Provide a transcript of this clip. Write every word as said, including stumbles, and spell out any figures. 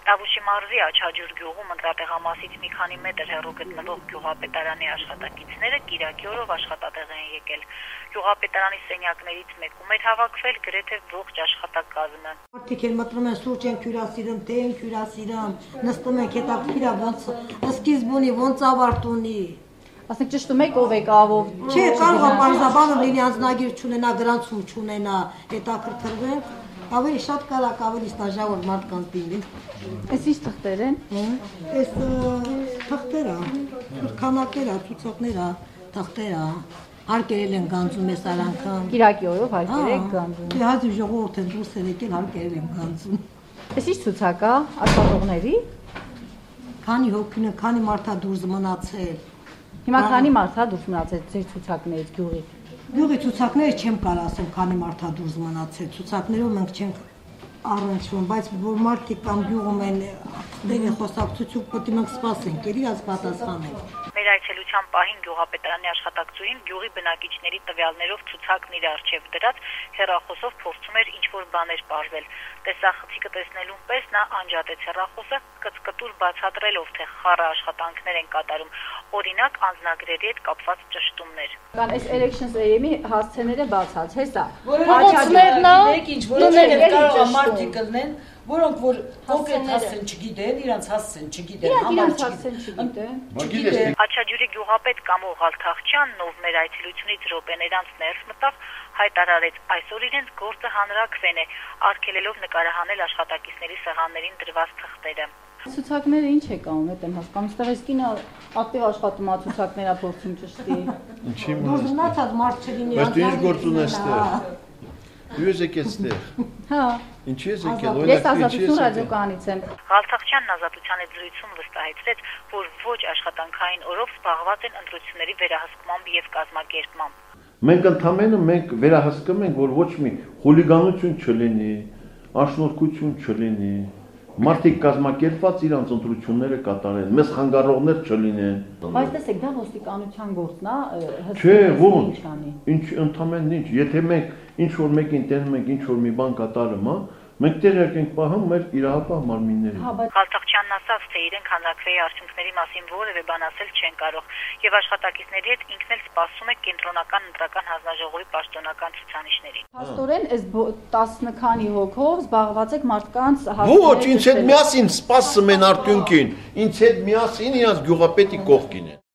Տավուշի մարզի Աչաջուր գյուղում ընտրատեղամասից մի քանի մետր հեռու գտնվող գյուղապետարանի աշխատակիցները կիրակի օրով աշխատատեղ են եկել։ Գյուղապետարանի սենյակներից մեկում էր հավաքվել գրեթե ողջ աշխատակազմը։ Մարդիկ են մտնում են սուրճ են հյուրասիրում, թե են հյուրասիրում, նստում են հետաքրքիր է ոնց սկիզբ ունի, ոնց ավարտ ունի։ Ասենք ճշտում եք ով եք ավով։ Չէ, կարող է պարզաբանը լինի անձնագիր չունենա, գրանցում չունենա, հետաքրքրվենք, ավելի շատ կարակ ավելի ստաժավոր մարդկանց դիմին։ Էս ինչ թղթեր են։ Էս թղթեր է, քանակեր է, ցուցակներ է, թղթեր է, հարկերել են գանձում ես արանքան։ Կիրակի օրով հարկեր եք գանձում։ Դե հազիվ ժողովուրդ են դուրս են եկել, հարկերել են գանձում։ Էս ինչ ցուցակ է աշխատողների։ Քանի հոգին է, քանի մարդ է դուրս մնացել։ Հիմա քանի մարդ է դուրս մնացել ձեր ցուցակներից գյուղի։ Գյուղի ցուցակները չեմ կարող ասեմ, քանի մարդ է դուրս մնացել։ Ցուցակներով մենք չենք առնչվում, բայց որ մարդիկ կամ գյուղում են դեպի խոսակցություն պետք է մենք սպասենք, ելի ազ պատասխանենք։ Մեր այցելության պահին գյուղապետարանի աշխատակցուհին գյուղի բնակիչների տվյալներով ցուցակն իր առջև դրած հեռախոսով փորձում էր ինչ-որ բաներ պարզել։ Տեսախցիկը տեսնելուն պես նա անջատեց հեռախոսը, կծկտուր բացատրելով, թե խառը աշխատանքներ են կատարում, օրինակ անձնագրերի հետ կապված ճշտումներ։ Կան այս elections A-ի հասցեները բացած, հեսա։ Որոնցներն է, ինչ որոնցներ կարող է մարդիկ կլնեն, որոնք որ կոնկրետ հասցեն չգիտեն, իրանց հասցեն չգիտեն, համար չգիտեն։ Աչաջուրի գյուղապետ Կամո Ղալթախչյանն, ով մեր այցելությունից րոպեներ անց ներս մտավ, հայտարարեց այսօր իրենց գործը հանրաքվեն է, արգելելով նկարահանել աշխատակիցների սեղաններին դրված թղթերը։ Ցուցակները ինչ է կանոն հետ եմ հասկանում, ստեղ էս կինը ակտիվ աշխատում է ցուցակները փորձում ճշտի։ Ինչի՞ Դուրս մնացած մարդ չլինի։ Բայց դու ինչ գործ ունես ստեղ։ Դու ես եկել ստեղ։ Հա։ Ինչի՞ ես եկել։ Ես Ազատություն ռադիոկայանից եմ։ Ղալթախչյանն Ազատության հետ զրույցում վստահեցրեց, որ ոչ աշխատանքային օրով զբաղված են ընտրությունների վերահսկմամբ եւ կազմակերպմամբ։ Մենք ընդամենը մենք վերահսկում ենք, որ ոչ մի խուլիգանություն չլինի, անշնորհքություն չլինի, մարդիկ կազմակերպված իրանց ընտրությունները կատարեն, մեզ խանգարողներ չլինեն։ Բայց տեսեք, դա ոստիկանության գործն է, Չէ, ո՞նց։ Ինչ ընդամենը ինչ, եթե մենք ինչ որ մեկին տենում ենք ինչ որ մի բան կատարում, հա, մենք տեղյակ ենք պահում մեր իրավապահ մարմիններին։ Ղալթախչյանն ասաց, թե իրենք հանրաքվեի արդյունքների մասին որևէ բան ասել չեն կարող, եւ աշխատակիցների հետ ինքն էլ սպասում է կենտրոնական ընտրական հանձնաժողովի պաշտոնական ցուցանիշներին։ Փաստորեն, այս տասը քանի հոգով զբաղված եք մարդկանց Ոչ, ինձ հետ միասին սպասում են արդյունքին, ինձ հետ միասին իրանց գյուղապետի կողքին են։